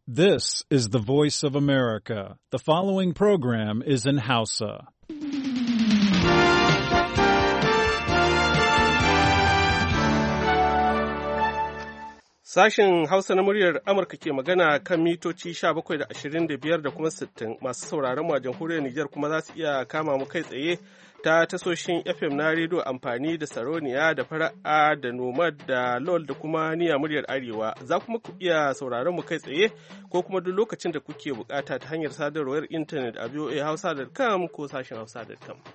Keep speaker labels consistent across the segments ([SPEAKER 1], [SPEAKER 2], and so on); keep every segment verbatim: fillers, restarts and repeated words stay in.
[SPEAKER 1] This is the voice of America. The following program is in Hausa.
[SPEAKER 2] Sashen Hausa na muryar Amurka ke magana kan mitoci sha bakwai da ashirin da biyar da kuma sittin. Masu sauraron mu a jamhuriyar Nijar kuma za su iya kama mu kai tsaye ta tasoshin F M na rediyo amfani da Saroniya da Fara'a da Nomad da Lol da kuma Niya muryar Arewa. Za kuma ku iya sauraron mu kai tsaye ko kuma duk lokacin da kuke bukata ta hanyar sadarwar intanet a voa hausa dot com ko sashen hausa dot com.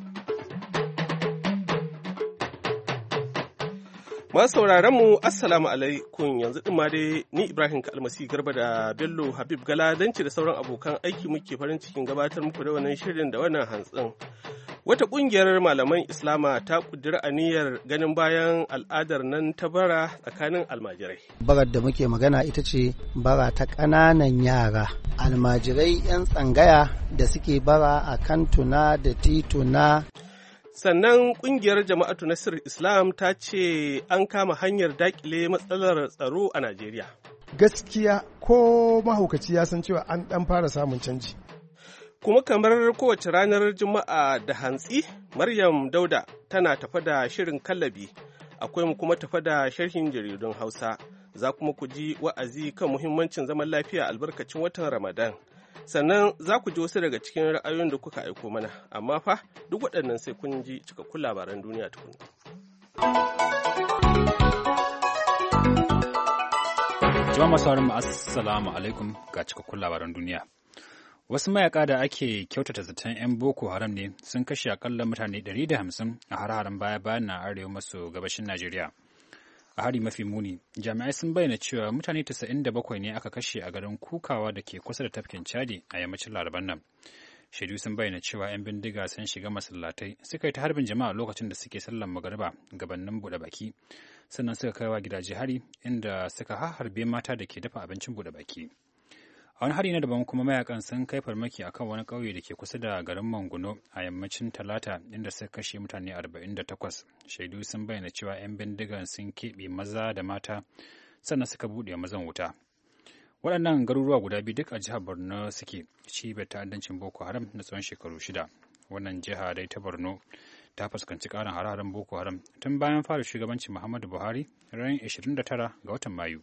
[SPEAKER 2] Masu sauraron mu assalamu alaikum, yanzu din ma dai ni Ibrahim Kalmasi Garba da Bello Habib Galadanci da sauran abokan aiki muke farin cikin gabatar muku da wannan shirin da wannan hantsin. Wata ƙungiyar malaman Islama ta ƙudiri aniyar ganin bayan al'adar nan ta bara tsakanin almajirai.
[SPEAKER 3] Barar da muke magana ita ce bara ta ƙananan yara, almajirai 'yan tsangaya da suke bara a kantuna da tituna.
[SPEAKER 2] Sannan ƙungiyar Jama'atu Nasir Islam ta ce an kama hanyar daƙile matsalar tsaro a Najeriya.
[SPEAKER 4] Gaskiya ko mahaukaci ya san cewa an ɗan fara samun canji.
[SPEAKER 2] Kuma kamar kowace ranar Juma'a da hantsi, Maryam Dauda tana tafa da shirin kallabi, akwai mu kuma tafa da sharhin jaridun Hausa, za kuma ku ji wa'azi kan muhimmancin zaman lafiya albarkacin watan Ramadan. Sannan za ku ji wasu daga cikin ra'ayoyin da kuka aiko mana, amma fa duk waɗannan sai kun ji cikakkun labaran duniya tukun.
[SPEAKER 5] Jama'a masu harin assalamu alaikum ga cikakkun labaran duniya. Wasu mayaka da ake kyautata zaton 'yan Boko Haram ne sun kashe akalla mutane ɗari da hamsin a har-haren baya-bayan na arewa maso gabashin Najeriya. A hari mafi muni, jami'ai sun bayyana cewa mutane tasa'in da bakwai ne aka kashe a garin Kukawa da ke kusa da tafkin Chadi a yammacin Laraban nan. Shaidu sun bayyana cewa 'yan bindiga sun shiga masallatai suka yi ta harbin jama'a lokacin da suke sallan magariba gabanin buɗe baki, sannan suka kai wa gidaje hari inda suka harbe mata da ke dafa abincin buɗe baki. A wani hari na daban kuma mayakan sun kai farmaki akan wani ƙauye da ke kusa da garin Manguno a yammacin Talata inda suka kashe mutane arba'in da takwas. Shaidu sun bayyana cewa 'yan bindigan sun keɓe maza da mata sannan suka buɗe mazan wuta. Waɗannan garuruwa guda biyu duk a jihar Borno suke cibiyar ta'addancin Boko Haram na tsawon shekaru shida. Wannan jiha dai ta Borno ta fuskanci ƙarin hare-haren Boko Haram tun bayan fara shugabancin Muhammadu Buhari ran ashirin da tara ga watan Mayu.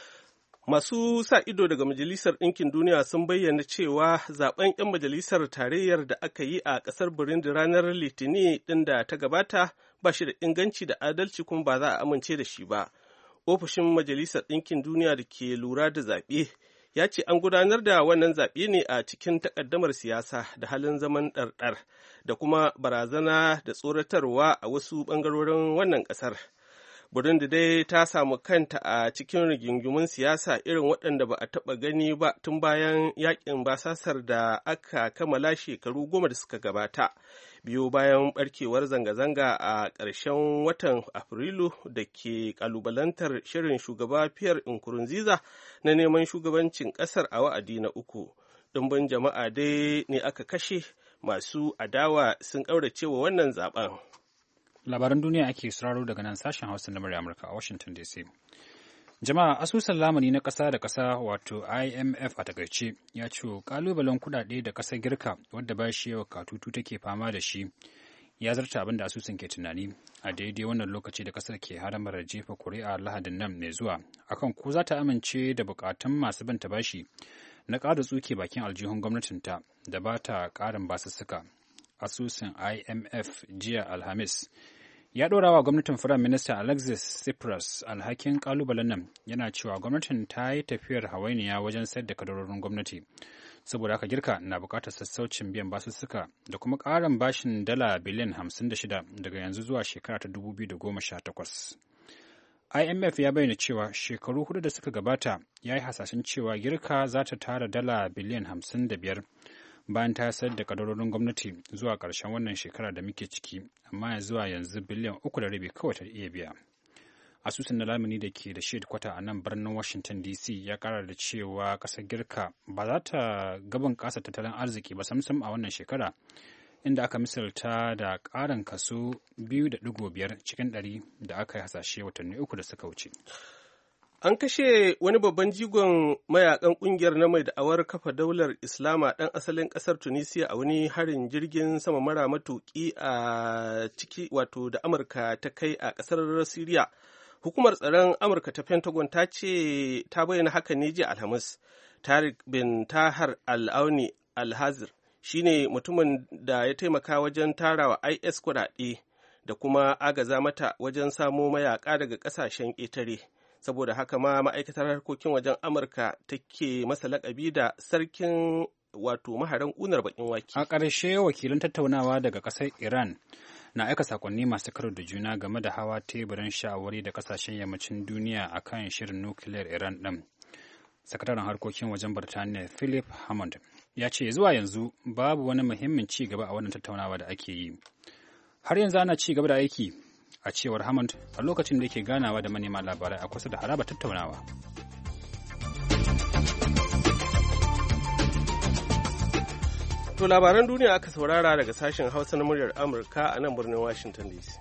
[SPEAKER 2] Masu sa ido daga Majalisar Ɗinkin Duniya sun bayyana cewa zaben 'yan majalisar tarayyar da aka yi a ƙasar Burundi ranar Litinin ɗin da ta gabata ba shi da inganci da adalci kuma ba za a amince da shi ba. Ofishin Majalisar Ɗinkin Duniya da ke lura da zaɓe ya ce an gudanar da wannan zaɓe ne a cikin takaddamar siyasa da halin zaman ɗarɗar da kuma barazana da tsoratarwa a wasu ɓangarorin wannan ƙasar. Burundi dai ta samu kanta a cikin rigingimun siyasa irin waɗanda ba a taɓa gani ba tun bayan yakin basasar da aka kammala shekaru goma da suka gabata, biyu bayan ɓarkewar zanga-zanga a ƙarshen watan Afrilu da ke ƙalubalantar shirin shugaba Pierre Nkurunziza na neman shugabancin ƙasar a wa'adi na uku. Ɗumbin jama'a dai ne aka kashe, masu adawa sun ƙaurace wa wannan zaben.
[SPEAKER 5] Labaran duniya ake sauraro daga nan sashen Hausa na murya Amurka a Washington D C. Jama'a, asusun lamuni na ƙasa da ƙasa wato I M F a takaice ya ce ƙalubalen kuɗaɗe da ƙasar Girka wadda ba shi yawa katutu take fama da shi ya zarta abin da asusun ke tunani a daidai wannan lokaci da ƙasar ke haramar jefa kuri'a Lahadin nan mai zuwa akan ko za ta amince da buƙatun masu banta bashi na ƙara tsuke bakin aljihun gwamnatinta da ba ta ƙarin basussuka. Asusun I M F jiya Alhamis ya ɗora wa gwamnatin Firayim Minista Alexis Tsipras alhakin ƙalubalen nan, yana cewa gwamnatin ta yi tafiyar hawainiya wajen sayar da kadarorin gwamnati. Saboda haka Girka na buƙatar sassaucin biyan basussuka da kuma ƙarin bashin dala biliyan hamsin da shida daga yanzu zuwa shekara ta dubu biyu da goma sha takwas. I M F ya bayyana cewa shekaru hudu da suka gabata ya yi hasashen cewa Girka za ta tara dala biliyan hamsin da biyar bayan ta sayar da kadarorin gwamnati zuwa ƙarshen wannan shekara da muke ciki, amma ya zuwa yanzu biliyan uku da rabi kawai ta iya biya. Asusun na lamuni da ke da shed kwata a nan birnin Washington D C ya ƙara da cewa ƙasar Girka ba za ta gaban ƙasa tattalin arziki ba samsam a wannan shekara, inda aka misalta da ƙarin kaso biyu da ɗigo biyar cikin ɗari da aka yi hasashe watanni uku da suka wuce.
[SPEAKER 2] An kashe wani babban jigon mayakan kungiyar na mai da'awar kafa daular Islama ɗan asalin ƙasar Tunisia a wani harin jirgin sama mara matuƙi a ciki wato da Amurka ta kai a ƙasar Siriya. Hukumar tsaron Amurka ta Pentagon ta ce ta bayyana haka ne jiya Alhamis. Tariq bin Tahar al-Auni al-Hazir shine mutumin da ya taimaka wajen tarawa I S kuɗaɗe da kuma agaza mata wajen samo mayaka daga ƙasashen ƙetare. Saboda haka ma ma'aikatar harkokin wajen Amurka take masa lakabi da sarkin wato maharan ƙunar bakin wake.
[SPEAKER 5] A ƙarshe wakilan tattaunawa daga ƙasar Iran na aika sakonni masu karo da juna game da hawa teburin shawarwari da ƙasashen yammacin duniya akan shirin nukiliyar Iran ɗin. Sakataren harkokin wajen Birtaniya Philip Hammond ya ce zuwa yanzu babu wani muhimmin ci gaba a wannan tattaunawa da ake yi. Har yanzu ana ci gaba da aiki a cewar Hammond a lokacin da yake ganawa da manema labarai a kusa da haraba tattaunawa.
[SPEAKER 2] To labaran duniya aka saurara daga sashen Hausa na muryar Amurka a nan birnin Washington D C.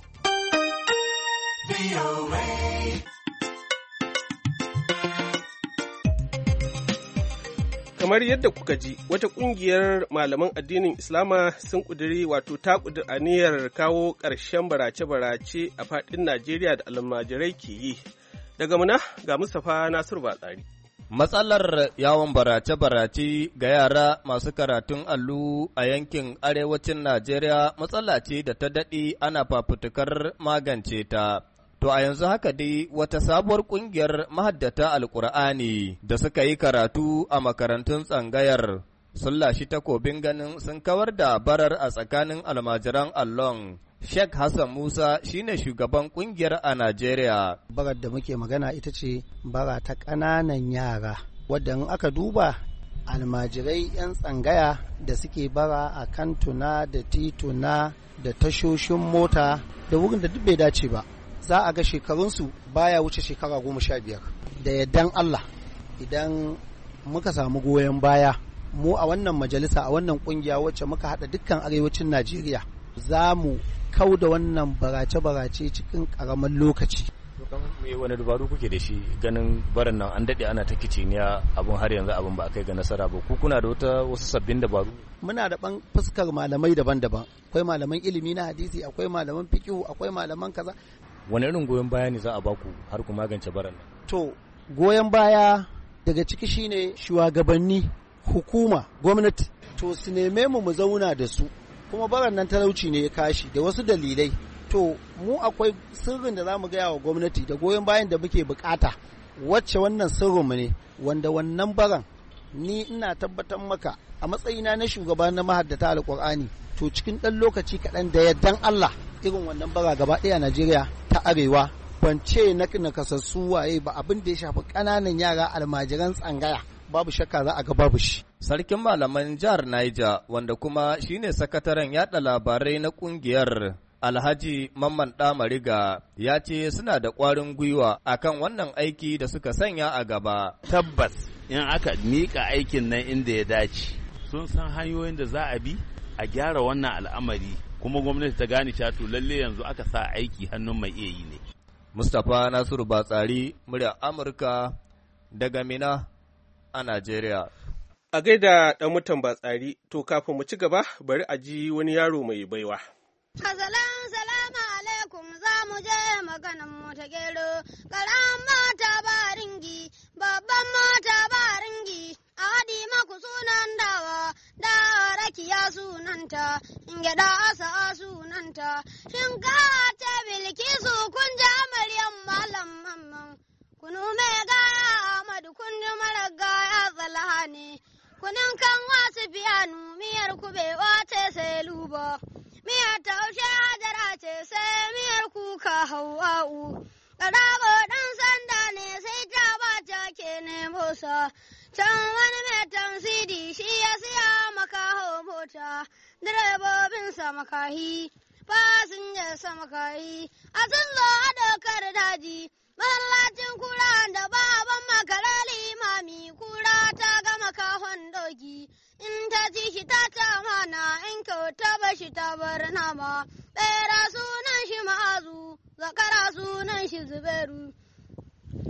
[SPEAKER 2] Kamar yadda kuka ji, wata ƙungiyar malaman addinin Islama sun ƙudiri wato ta ƙudir aniyar kawo ƙarshen barace-barace a faɗin Najeriya da almajirai ke yi. Daga muna ga Mustapha Nasiru Batsari.
[SPEAKER 6] Matsalar yawon barace-barace ga yara masu karatun allo a yankin arewacin Najeriya matsala ce da ta daɗe ana fafutukar magance ta. To a yanzu haka dai wata sabuwar ƙungiyar mahaddata Alƙur'ani da suka yi karatu a makarantun tsangayar sun lashi takobin ganin sun kawar da barar a tsakanin almajiran allon. Sheikh Hassan Musa shine shugaban ƙungiyar a Najeriya.
[SPEAKER 3] Barar da muke magana ita ce bara ta ƙananan yara, wadda in aka duba almajirai 'yan tsangaya da suke bara a kantuna da tituna da tashoshin mota da wurin da duk bai dace ba. Za a ga shekarunsu baya wuce shekara goma sha biyar. Da yardan Allah idan muka samu goyon baya mu a wannan majalisa a wannan kungiya wacce muka haɗa dukkan arewacin Najeriya za mu kau da wannan barace-barace cikin ƙaramin lokaci.
[SPEAKER 7] Me wani dabaru kuke da shi ganin barin nan an daɗe ana ta kiciniya abun har yanzu abun ba a kai ga nasara ba, ku kuna da wata wasu sabbin dabaru?
[SPEAKER 3] Muna da ban fuskar malamai daban-daban, akwai malaman ilimi na hadisi, akwai malaman fiqh, akwai malaman kaza.
[SPEAKER 7] Wani irin goyon baya ne za a baku har ku magance baran nan?
[SPEAKER 3] To, goyon baya daga ciki shine shugabanni, hukuma, gwamnati, to su neme mu mu zauna da su, kuma baran nan talauci ne ya kashi da wasu dalilai. To, mu akwai sirrin da za mu gaya wa gwamnati da goyon bayan da muke bukata, wacce wannan sirrinmu ne, wanda wannan baran ni ina tabbatar maka a matsayina na shugaba na mahaddata Alƙur'ani, to cikin ɗan lokaci kaɗan da yardan Allah irin wannan bara gaba ɗaya a Najeriya ta arewa ban ce na nakasassu waye ba, abin da ya shafi ƙananan yara almajiran tsangaya babu shakka za a ga babu shi.
[SPEAKER 6] Sarkin malaman jihar Niger wanda kuma shine sakataren yaɗa labarai na ƙungiyar Alhaji Mamman Ɗamariga ya ce suna da ƙwarin gwiwa akan wannan aiki da suka sanya a gaba.
[SPEAKER 8] Tabbas in aka miƙa aikin nan inda ya dace sun san hanyoyin da za a bi a gyara wannan al'amari, kuma gwamnati ta gane cewa to lalle yanzu aka sa aiki hannun mai iya yi ne.
[SPEAKER 6] Mustapha Nasiru Batsari, murya Amurka daga Mina a Najeriya.
[SPEAKER 2] A gaida ɗan mutan Batsari, to kafin mu ci gaba bari a ji wani yaro mai baiwa.
[SPEAKER 9] Asalan salamu alaikum za mu je maganan mu ta gero, karan mata ba ringi, babban mata ba ringi, a haɗi maku sunan dawa, da rakiya sunanta, in gyaɗa asa sunanta, shinkawa ta bilkisu kun ji amaryan malam mamman, kunu mai gaya Ahmadu kun ji mara gaya zalaha ne, kunin kan wasu biyanu miyar kubewa ce sai luba. Miyar taushe hajara ce sai miyar kuka hau'a'u, ƙarabo ɗan sanda ne sai ta ba ta ke nemo sa, can wani mai tansidi shi ya siya makaho mota, direbobinsa makahi, fasinjarsa makahi, a sun zo a dokar daji, masallacin kura da baban makara limami kura ta ga makahon doki. In ta ci shi ta ta mana in kyauta ba shi ta bar nama, ɓera sunan shi ma'azu, zakara sunan shi zubairu.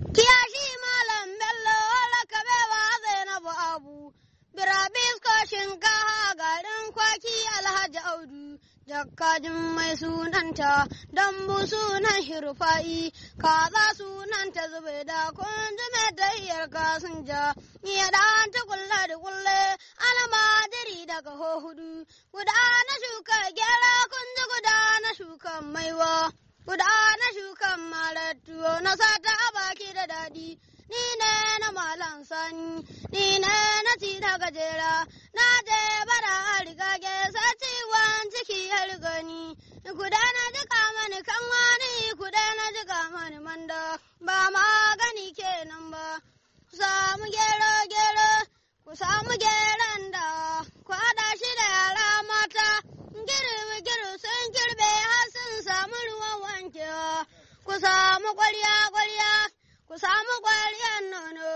[SPEAKER 9] kiyashi malam bello wala kabewa zainabu abu birabis ko shinkafa garin kwaki alhaji audu jakkajin mai sunanta dambu sunan hirfa'i kaza sunanta zubaida kunji mai dayyar kasinja ya dan ta kulle da kulle almajiri daga hudu guda na shuka gyara kunji guda na shuka maiwa guda na shuka malatuwa na sata a baki da daɗi ni ne na malan sani ni ne na ci da gajera na je bara a riga ge sati wan ciki ya riga ni kuda na jika mani kan wani kuda na jika mani manda ba magani kenan ba ku samu gero gero ku samu geron da ku haɗa shi da yara mata girbi girbi sun girbe har sun samu ruwan wankewa ku samu ƙwarya ƙwarya ku samu ƙwariyar nono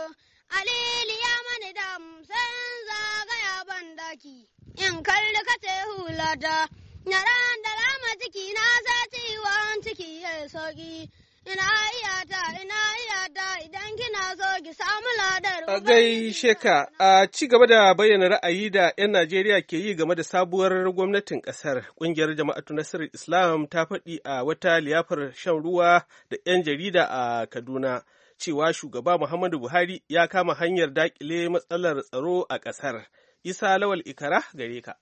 [SPEAKER 9] alili ya mani dam san zagaya bandaki in kalli kace hulata na ran da lama ciki na sa ciwon ciki ya sauki ina iyata ina iyata idan kina so ki samu ladar
[SPEAKER 2] a gaishe ka a ci gaba da bayyana ra'ayi da 'yan Najeriya ke yi game da sabuwar gwamnatin kasar. Ƙungiyar Jama'atu Nasarar Islam ta faɗi a wata liyafar shan ruwa da 'yan jarida a Kaduna cewa shugaba Muhammadu Buhari ya kama hanyar daƙile matsalar tsaro a ƙasar. Isa Lawal Ikara gare ka.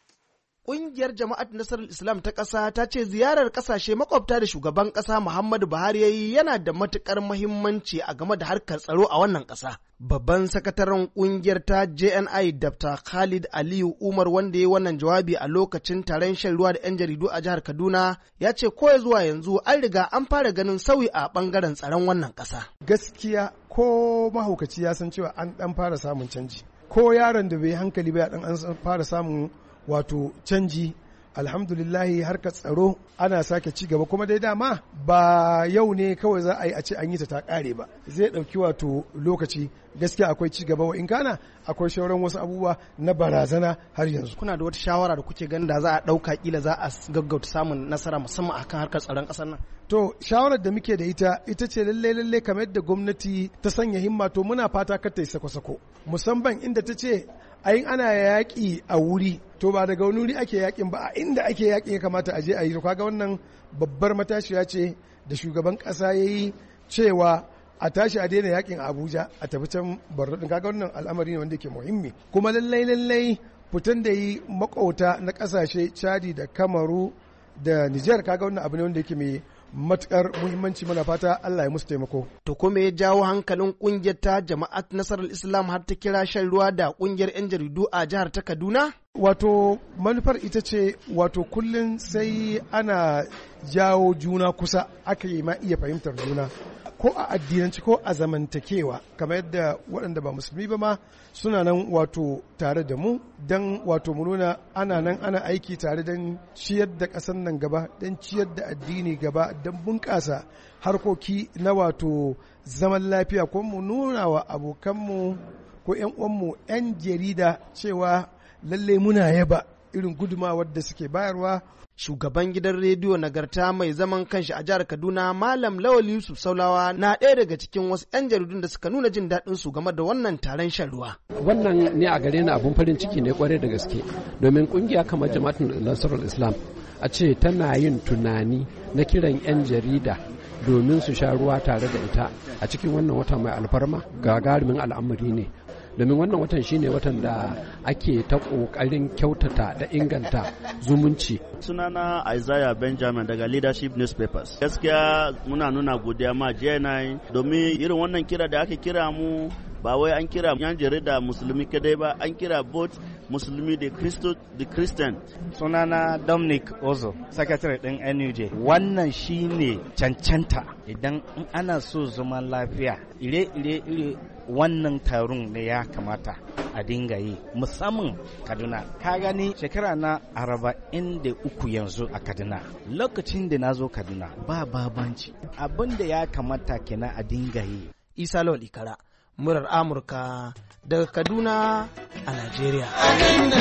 [SPEAKER 10] Ƙungiyar Jama'at Nasarar Islam ta ƙasa ta ce ziyarar ƙasashe makwabta da shugaban ƙasa Muhammadu Buhari ya yi yana da matuƙar muhimmanci a game da harkar tsaro a wannan ƙasa. Babban sakataren ƙungiyar ta J N I Doctor Khalid Aliyu Umar wanda ya yi wannan jawabi a lokacin taron shan ruwa da 'yan jaridu a jihar Kaduna ya ce ko zuwa yanzu an riga an fara ganin sauyi a ɓangaren tsaron wannan ƙasa.
[SPEAKER 4] Gaskiya ko mahaukaci ya san cewa an ɗan fara samun canji. Ko yaron da bai hankali ba ya ɗan an fara samun wato canji. Alhamdulillahi harkar tsaro ana sake ci gaba kuma dai dama ba yau ne kawai za a yi a ce an yi ta ta kare ba, zai ɗauki wato lokaci. Gaskiya akwai ci gaba wa in kana akwai shauran wasu abubuwa na barazana har yanzu.
[SPEAKER 10] Kuna da wata shawara da kuke ganin da za a ɗauka kila za a gaggauta samun nasara musamman akan harkar tsaron ƙasar nan?
[SPEAKER 4] To shawarar da muke da ita ita ce lalle lalle kamar yadda gwamnati ta sanya himma to muna fata kar ta yi sako-sako, musamman inda ta ce ayin ana yaƙi a wuri to ba daga wani wuri ake yaƙin ba, a inda ake yaƙin ya kamata a je a yi. To kaga wannan babbar matashiya ce da shugaban ƙasa ya yi cewa a tashi a daina yaƙin a Abuja a tafi can Borno din. Kaga wannan al'amari ne wanda ke muhimmi, kuma lallai lallai fitan da yi makauta na ƙasashe Chadi da Kamaru da Niger, kaga wannan abu ne wanda yake mai matukar muhimmanci. Muna fata Allah ya musu taimako.
[SPEAKER 10] To kuma ya jawo hankalin kungiyar ta Jama'at Nasarar Islam har ta kira shan ruwa da kungiyar 'yan jaridu a jihar ta Kaduna?
[SPEAKER 4] Wato manufar ita ce wato kullum sai ana jawo juna kusa aka yi ma iya fahimtar juna ko a addinanci ko a zamantakewa, kamar yadda waɗanda ba musulmi ba ma suna nan wato tare da mu don wato mu nuna ana nan ana aiki tare don ciyar da ƙasar nan gaba, don ciyar da addini gaba, don bunƙasa harkoki na wato zaman lafiya, ko mu nuna wa abokanmu ko 'yan uwanmu 'yan jarida cewa lallai muna yaba irin gudumawar da suke bayarwa.
[SPEAKER 10] Shugaban gidan rediyo Nagarta mai zaman kanshi a jihar Kaduna Malam Lawal Yusuf Saulawa na ɗaya daga cikin wasu 'yan jaridun da suka nuna jin daɗin su game da wannan taron shan ruwa.
[SPEAKER 11] Wannan ne a gare ni abun farin ciki ne kwarai da gaske, domin kungiya kamar Jama'atul Nasarar Islam a ce tana yin tunani na kiran 'yan jarida domin su sha ruwa tare da ita a cikin wannan wata mai alfarma gagarumin al'amari ne. Domin wannan watan shine watan da ake ta kokarin kyautata da inganta zumunci.
[SPEAKER 12] Sunana Isaiah Benjamin daga Leadership Newspapers. Gaskiya muna nuna godiya ma J N I domin irin wannan kira da aka kira mu, ba wai an kira yan jarida musulmi kadai ba, an kira both musulmi da Christo da Christian.
[SPEAKER 13] Sunana Dominic Ozo, secretary din N U J. Wannan shine cancanta idan ana so zaman lafiya, ire-ire ire wannan taron ne ya kamata a dinga yi, musamman Kaduna. Ka gani shekara na arba'in da uku yanzu a Kaduna. Lokacin da na zo Kaduna ba babanci, abin da ya kamata kenan a dinga yi.
[SPEAKER 10] Isa Lawal Ikara, murar Amurka daga Kaduna a Najeriya.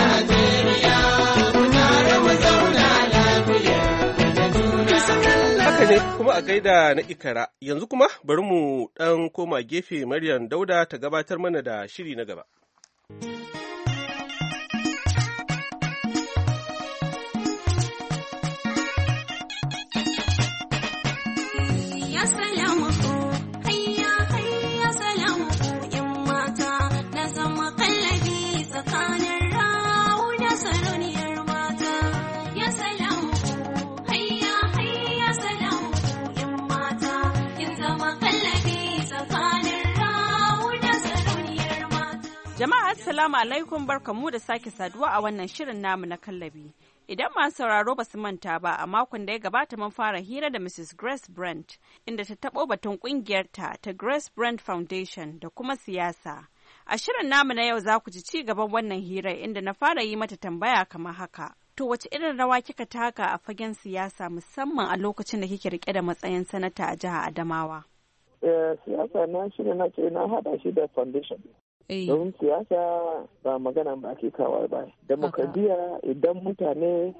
[SPEAKER 10] A
[SPEAKER 2] Haka ne kuma a gaida na Ikara. Yanzu kuma bari mu ɗan koma gefe Maryam Dauda ta gabatar mana da shiri na gaba.
[SPEAKER 14] Jama'a assalamu alaikum barkamu da sake saduwa a wannan shirin namu na kallabi. Idan masu sauraro ba su manta ba a makon da ya gabata mun fara hira da Missus Grace Brent inda ta taɓo batun ƙungiyarta ta Grace Brent Foundation da kuma siyasa. A shirin namu na yau za ku ji ci gaban wannan hirar inda na fara yi mata tambaya kamar haka. To wace irin rawa kika taka a fagen siyasa musamman a lokacin da kike rike da matsayin sanata a jihar Adamawa?
[SPEAKER 15] Eh, siyasa na shi ne na ce na haɗa shi da foundation. Don siyasa ba magana ba ke kawai ba. Demokradiyya idan mutane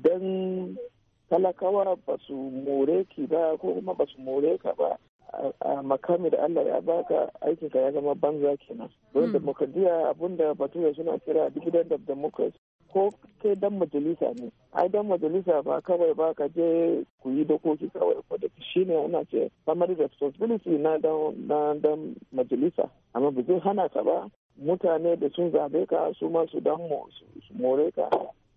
[SPEAKER 15] idan talakawa ba su more ki ba ko kuma ba su more ka ba a makami da Allah ya baka aikinka ya zama banza kenan. Don demokradiyya abinda bature suna kira dividend of democracy. Ko kai dan majalisa ne, ai dan majalisa ba kawai ba ka je ku yi dokoki kawai ko da shi ne ana ce primary responsibility na dan na dan majalisa, amma ba zai hana ka ba mutane da sun zabe ka su ma su dan su more ka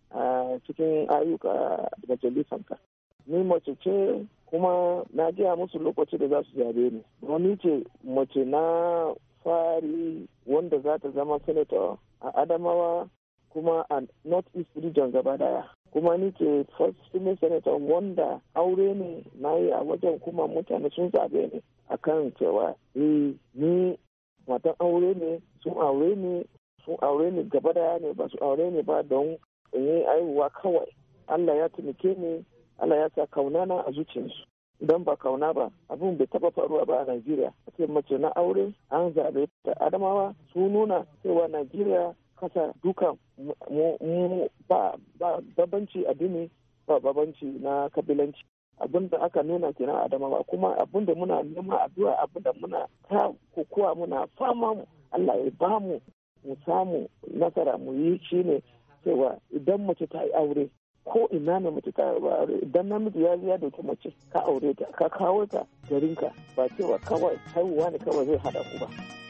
[SPEAKER 15] a cikin ayyuka majalisan ka. Ni mace ce kuma na gaya musu lokaci da za su zabe ni. Wani ce mace na fari wanda za ta zama senator a Adamawa kuma a North East region gaba daya. Kuma ni ke first female senator wanda aure ne na yi a wajen kuma mutane sun zabe ne akan cewa eh ni matan aure ne sun aure ne sun aure ne gaba daya ne ba su aure ne ba don in yi aihuwa kawai. Allah ya taimake ni, Allah ya sa kauna na a zuciyarsu. Idan ba kauna ba abin bai taba faruwa ba a Najeriya. A ce mace na aure an zabe ta Adamawa su nuna cewa Najeriya kasa duka mu ba babanci addini ba babanci na kabilanci abinda aka nuna kenan a Adamawa kuma abinda muna nema addu'a abinda muna ta kokowa muna fama Allah ya ba mu mu samu nasara mu yi shine cewa idan mace ta yi aure ko ina ne mace ta yi aure idan namiji ya ya dauki mace ka aure ta ka kawo ta garinka ba cewa kawai haihuwa ne kawai zai hada ku ba.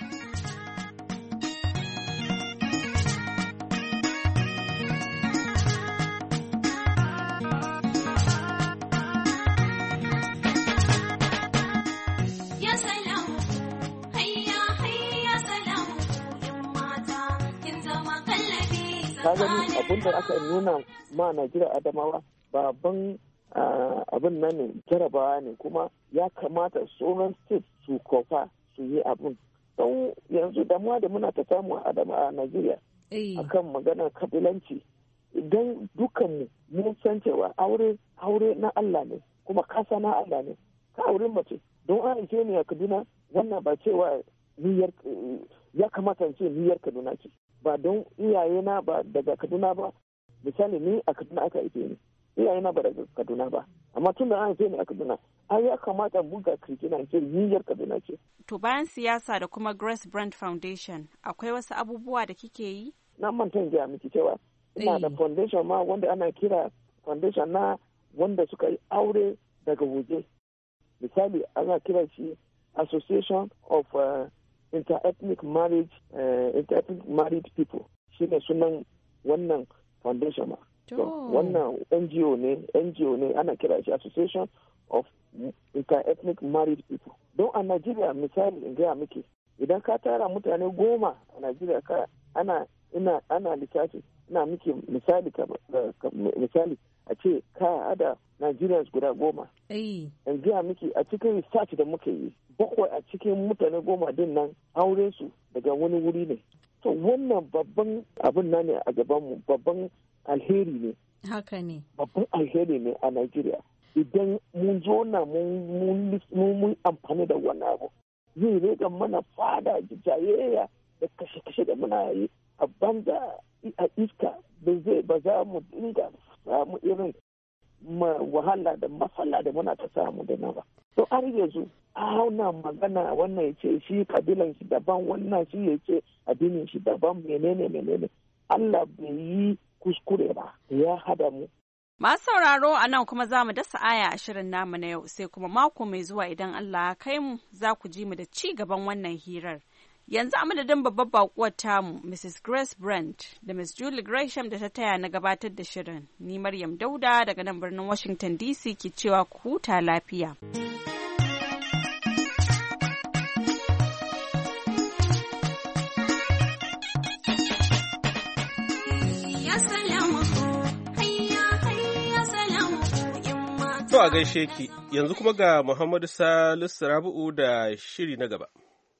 [SPEAKER 15] Ka gani abin da aka nuna ma Najeriya Adamawa babban abin nan ne jarabawa ne kuma ya kamata sauran state su kofa su yi abin. Don yanzu damuwa da muna ta samu a Adamawa Najeriya akan magana kabilanci idan dukanmu mun san cewa aure aure na Allah ne kuma kasa na Allah ne ka aure mace don an ce ne a Kaduna wannan ba cewa niyyar ya kamata ce niyyar Kaduna ce. Ba don iyayena ba daga Kaduna ba, misali ni a Kaduna aka aike ni, iyayena ba daga Kaduna ba, amma tun da an aike ni a Kaduna, ai ya kamata buga kirkina ce niyyar Kaduna ce.
[SPEAKER 14] To bayan siyasa da kuma Grace Brent Foundation, akwai wasu abubuwa da kike yi?
[SPEAKER 15] Na manta gaya miki cewa ina da foundation ma wanda ana kira foundation na wanda suka yi aure daga waje. Misali ana kira shi Association of uh, Inter-ethnic marriage, uh, inter-ethnic married people shi ne sunan wannan foundation ma. So, wannan N G O ne, N G O ne ana kira shi Association of Inter-ethnic married people. Don a Najeriya misali in gaya miki, idan ka tara mutane goma a Najeriya ka ana ina ana lissafi ina miki misali ka, ka, misali a ce ka hada Nigerians guda goma. In gaya miki a cikin research da muke yi, bakwai a cikin mutane goma din nan aure su daga wani wuri ne. To wannan babban abin na ne a gabanmu, babban alheri ne.
[SPEAKER 14] Haka ne.
[SPEAKER 15] Babban alheri ne a Najeriya. Idan mun zo na mun amfani da wannan abu, zai rega mana fada jayayya da kashe-kashe da muna yi a banza a iska ba zai ba za mu dinga samu irin wahala da matsala da muna ta samu da na ba. To har yanzu a hauna magana wannan ya ce shi kabilan shi daban, wannan shi ya ce addinin shi daban, menene menene. Allah bai yi kuskure ba, ya hada mu.
[SPEAKER 14] Masu sauraro a nan kuma za mu dasa aya a shirin namu na yau, sai kuma mako mai zuwa idan Allah ya kai mu za ku ji mu da ci gaban wannan hirar. Yanzu a madadin babbar bakuwar tamu Missus Grace Brent da Miss Julie Gresham da ta taya na gabatar da shirin. Ni Maryam Dauda daga nan birnin Washington D C ke cewa ku huta lafiya.
[SPEAKER 2] To a gaishe ki, yanzu kuma ga Muhammadu Salisu Rabu'u da shiri na gaba.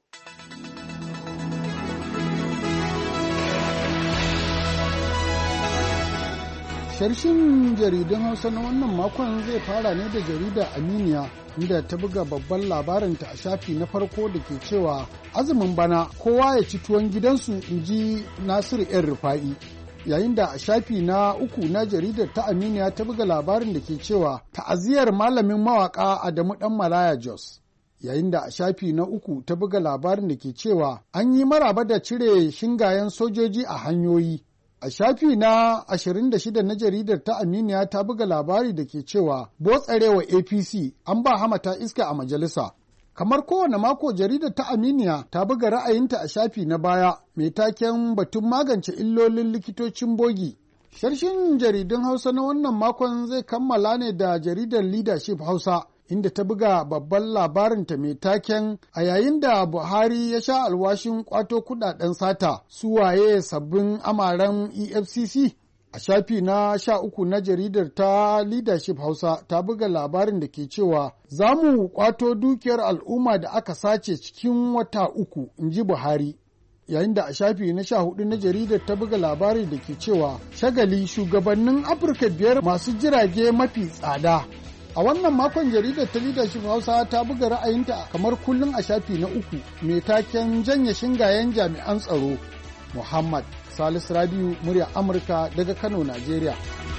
[SPEAKER 16] Sharshin jaridun Hausa na wannan makon zai fara ne da jaridar Aminiya, inda ta buga babban labarinta a shafi na farko da ke cewa azumin bana kowa ya ci tuwon gidansu, in ji Nasiru ‘yan Rufa'i. Yayin da a shafi na uku na jaridar ta Aminiya ta buga labarin da ke cewa ta'aziyar malamin mawaka Adamu Dan Malaya Jos. Yayin da a shafi na uku ta buga labarin da ke cewa an yi maraba da cire shingayen sojoji a hanyoyi. A shafi na ashirin da shida na jaridar ta Aminiya ta buga labari da ke cewa botsarewa A P C an ba hamata iska a majalisa. Kamar kowane mako jaridar ta Aminiya ta buga ra'ayinta a shafi na baya mai taken batun magance illolin likitocin bogi. Sharshin jaridun Hausa na wannan makon zai kammala ne da jaridar Leadership Hausa, inda ta buga babban labarinta mai taken a yayin da Buhari ya sha alwashin kwato kudaden sata, su waye sabbin amaren E F C C. A shafi na sha uku na jaridar ta Leadership Hausa ta buga labarin da ke cewa za mu kwato dukiyar al'umma da aka sace cikin wata uku, in ji Buhari. Yayin da a shafi na sha hudu na jaridar ta buga labari da ke cewa shagali shugabannin Afirka biyar masu jirage mafi tsada. A wannan makon jaridar ta Leadership Hausa ta buga ra'ayinta kamar kullum a shafi na uku mai taken janye shingayen jami'an tsaro. Muhammad Salisu Rabiu, murya Amurka daga Kano, Najeriya.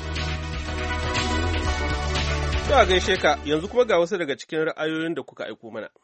[SPEAKER 2] To a gaishe ka, yanzu kuma ga wasu daga cikin ra'ayoyin da kuka aiko mana.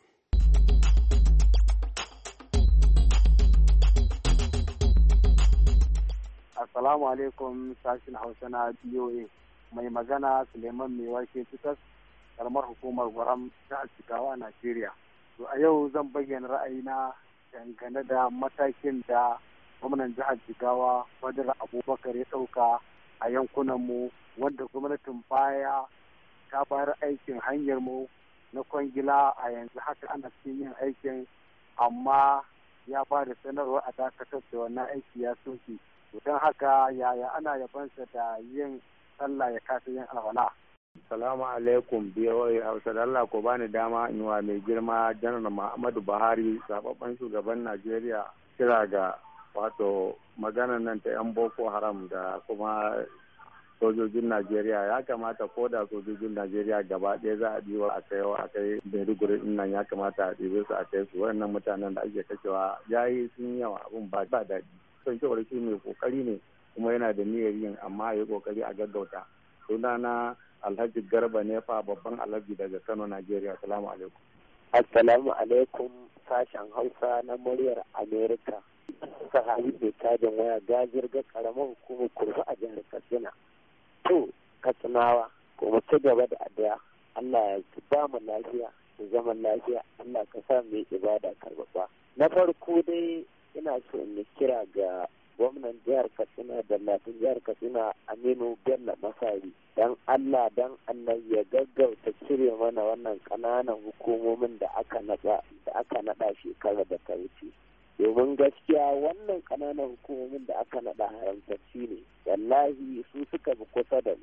[SPEAKER 17] Assalamu alaikum, sashin Hausa na B O A. Mai magana Suleiman Mewake Tutas, karamar hukumar Gwaram ta Jigawa, Najeriya. To a yau zan bayyana ra'ayina dangane da matakin da gwamnan jihar Jigawa Badar Abubakar ya ɗauka a yankunanmu, wanda gwamnatin baya ta bayar aikin hanyar mu na kwangila. A yanzu haka ana cikin yin aikin, amma ya ba da sanarwa a dakatar da wannan aiki ya soke. Don haka yaya ana yabansa da yin sallah ya kasa yin alwala.
[SPEAKER 18] Salamu alaikum B O A Hausa, da Allah ko bani dama in wa mai girma Janar Muhammadu Buhari, zababben shugaban Najeriya, kira ga wato maganan nan ta 'yan Boko Haram da kuma sojojin Najeriya. Ya kamata ko da sojojin Najeriya gaba ɗaya za a biyo a kai a kai Maiduguri din nan, ya kamata a ɗibe su a kai su. Waɗannan mutanen da ake kashewa yayi sun yawa, abun ba ba daɗi. Son cewar shi mai kokari ne kuma yana da niyyar yin, amma ya kokari a gaggauta. Sunana Alhaji Garba Nefa, babban alhaji daga Kano, Najeriya. Assalamu alaikum.
[SPEAKER 19] Assalamu alaikum, sashen Hausa na muryar Amerika. Sahabi mai tajin waya gajirga karamar hukumar kurfa a jihar Katsina. To, Katsinawa, kuma ci gaba da addu'a. Allah ya ba mu lafiya, mu zaman lafiya. Allah ka sa mu ibada karɓaɓɓa. Na farko dai ina so in kira ga gwamnan jihar Katsina da latin jihar Katsina Aminu Bello Masari. Dan Allah dan Allah ya gaggauta cire mana wannan ƙananan hukumomin da aka naɗa da aka naɗa shekara da ta wuce. Domin gaskiya wannan ƙananan hukumomin da aka naɗa haramtacci ne, wallahi su suka bi kusa da mu.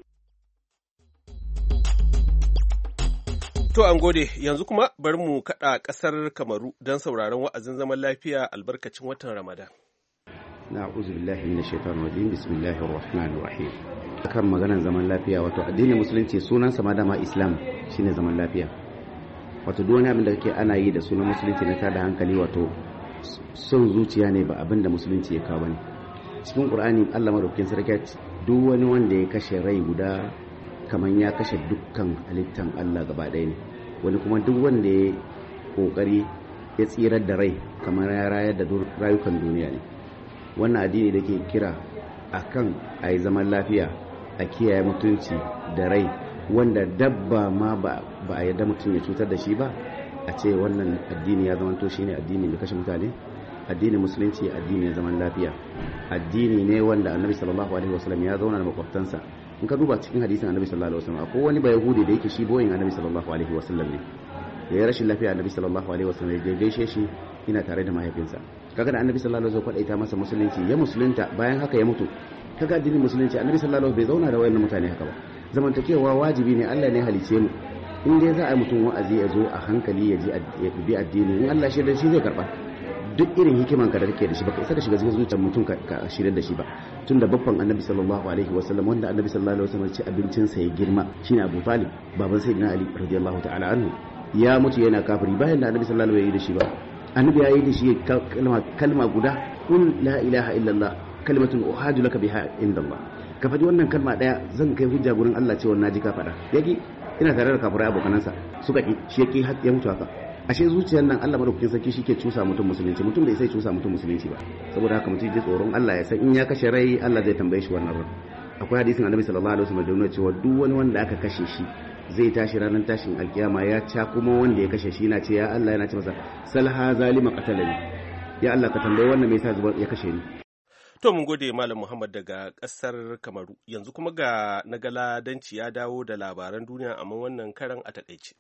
[SPEAKER 2] To an gode, yanzu kuma bari mu kaɗa ƙasar Kamaru don sauraron wa'azin zaman lafiya albarkacin watan Ramadan.
[SPEAKER 20] Na'udzu billahi minash shaitanir rajim, bismillahir rahmanir rahim. Kan maganar zaman lafiya, wato addinin musulunci sunansa ma dama Islam shine zaman lafiya. Wato duk wani abin da kake ana yi da sunan musulunci na tada hankali, wato son zuciya ne, ba abin da musulunci ya kawo bane. Cikin Qur'ani Allah madaukakin sarki duk wani wanda ya kashe rai guda kamar ya kashe dukkan halittan Allah gaba ɗaya ne, wani kuma duk wanda ya kokari ya tsirar da rai kamar ya rayar da rayukan duniya ne. Wannan addini da ke kira akan a yi zaman lafiya, a kiyaye mutunci da rai, wanda dabba ma ba a yarda mutum ya cutar da shi ba, a ce wannan addini ya zamanto shine addini da kashe mutane. Addinin musulunci addini ne zaman lafiya, addini ne wanda annabi sallallahu alaihi wasallam ya zauna da makwabtansa. In ka duba cikin hadisin annabi sallallahu alaihi wasallam, akwai wani bayahudi da yake shi boyin annabi sallallahu alaihi wasallam ne, da ya rashin lafiya annabi sallallahu alaihi wasallam ya gaishe shi ina tare da mahaifinsa. Kaga da annabi sallallahu alaihi wasallam kwadaita masa musulunci, ya musulunta, bayan haka ya mutu. Kaga addinin musulunci annabi sallallahu alaihi wasallam bai zauna da wayannan mutane haka ba. Zamantakewa wajibi ne, Allah ne halice mu. In dai za a yi mutum wa'azi ya zo a hankali ya ji ya bi addini, in Allah shi da shi zai karba. Duk irin hikiman ka da kake da shi baka isa ka shiga cikin zuciyar mutum ka shirye da shi ba. Tunda babban annabi sallallahu alaihi wasallam, wanda annabi sallallahu alaihi wasallam ci abincin sa ya girma, shine Abu Talib, baban sayyidina Ali radiyallahu ta'ala anhu, ya mutu yana kafiri bayan da annabi sallallahu alaihi wasallam ya yi da shi ba. Annabi ya yi da shi kalma kalma guda, kul la ilaha illallah kalimatun uhaju laka biha indallah. Ka faɗi wannan kalma daya zan kai hujja gurin Allah cewa naji ka faɗa. Yaki ina tare da kafirai abokanansa suka ki, shi yake har ya mutu haka. Ashe zuciyar nan Allah madaukakin sarki shike cusa mutum musulunci, mutum bai sai cusa mutum musulunci ba. Saboda haka mutum ji tsoron Allah ya san in ya kashe rai Allah zai tambaye shi wannan ran. Akwai hadisin Annabi sallallahu alaihi wasallam da nuna cewa duk wani wanda aka kashe shi zai tashi ranar tashin alkiyama ya ca kuma wanda ya kashe shi yana ce ya Allah, yana ce masa salha zalima qatalani, ya Allah ka tambaye wannan me yasa ya kashe ni.
[SPEAKER 2] To mun gode Malam Muhammad daga ƙasar Kamaru. Yanzu kuma ga Nagala Danci ya dawo da labaran duniya amma wannan karan a takaice.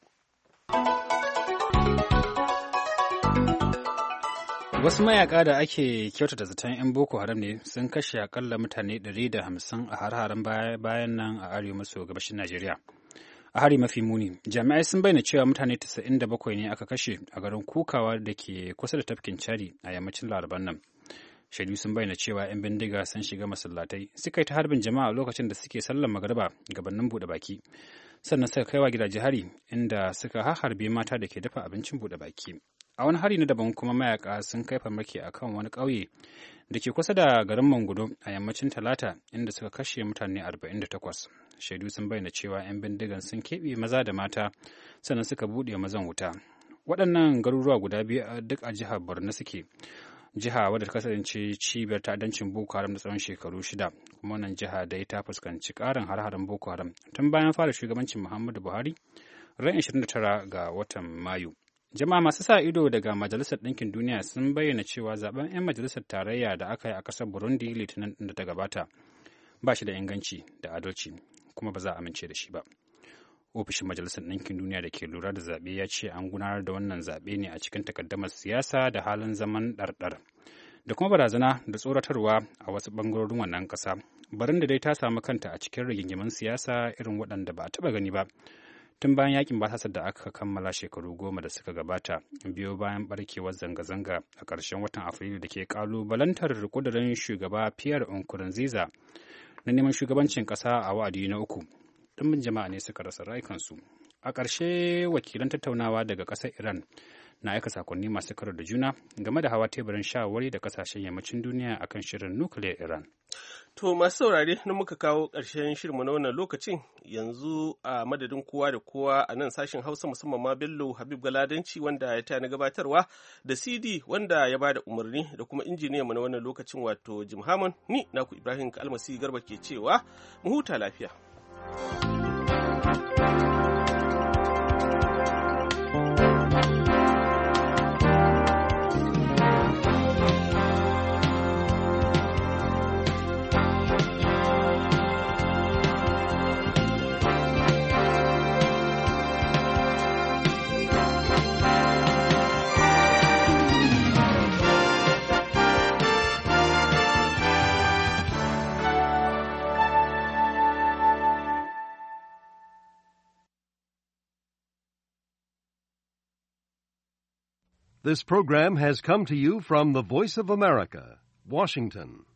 [SPEAKER 5] Wasu mayaka da ake kyautata zaton 'yan Boko Haram ne sun kashe akalla mutane ɗari da hamsin a har-haren bayan nan a arewa maso gabashin Najeriya. A hari mafi muni, jami'ai sun bayyana cewa mutane tasa'in da bakwai ne aka kashe a garin Kukawa da ke kusa da tafkin Chadi a yammacin Laraban nan. Shaidu sun bayyana cewa 'yan bindiga sun shiga masallatai, suka yi ta harbin jama'a lokacin da suke sallar magariba gabanin buɗe baki. Sannan suka kaiwa gidaje hari inda suka harbe mata da ke dafa abincin buɗe baki. A wani hari na daban kuma mayaka sun kai farmaki a kan wani ƙauye da ke kusa da garin Mangudo a yammacin Talata inda suka kashe mutane arba'in da takwas. Shaidu sun bayyana cewa 'yan bindigan sun keɓe maza da mata sannan suka buɗe mazan wuta. Waɗannan garuruwa guda biyu duk a jihar Borno suke, jiha wadda ta kasance cibiyar ta'addancin Boko Haram da tsawon shekaru shida, kuma wannan jiha dai ta fuskanci ƙarin har-haren Boko Haram tun bayan fara shugabancin Muhammadu Buhari ran ashirin da tara ga watan Mayu. Jama'a masu sa ido daga Majalisar Ɗinkin Duniya sun bayyana cewa zaben 'yan majalisar tarayya da aka yi a ƙasar Burundi Litinin da ta gabata ba shi da inganci da adalci kuma ba za a amince da shi ba. Ofishin Majalisar Ɗinkin Duniya da ke lura da zaɓe ya ce an gudanar da wannan zaɓe ne a cikin takaddamar siyasa da halin zaman ɗarɗar da kuma barazana da tsoratarwa a wasu ɓangarorin wannan ƙasa. Burundi dai ta samu kanta a cikin rigingimin siyasa irin waɗanda ba a taɓa gani ba tun bayan yakin basasar da aka kammala shekaru goma da suka gabata, biyo bayan barkewar zanga-zanga a ƙarshen watan Afrilu da ke ƙalubalantar ƙudurin shugaba Pierre Nkurunziza na neman shugabancin ƙasa a wa'adi na uku. Ɗumbin jama'a ne suka rasa rayukansu. A ƙarshe, wakilan tattaunawa daga ƙasar Iran na aika sakonni masu karo da juna game da hawa teburin shawarwari da ƙasashen yammacin duniya akan shirin nukiliyar Iran.
[SPEAKER 2] To masu saurare na muka kawo ƙarshen shirinmu na wannan lokacin, yanzu a madadin kowa da kowa a nan sashen Hausa, musamman ma Bello Habib Galadanci wanda ya tana gabatarwa, da C D wanda ya bada umarni, da kuma injiniyanmu na wannan lokacin wato Jim Hammond, ni naku Ibrahim Kalmasi Garba ke cewa mu huta lafiya.
[SPEAKER 21] This program has come to you from the Voice of America, Washington.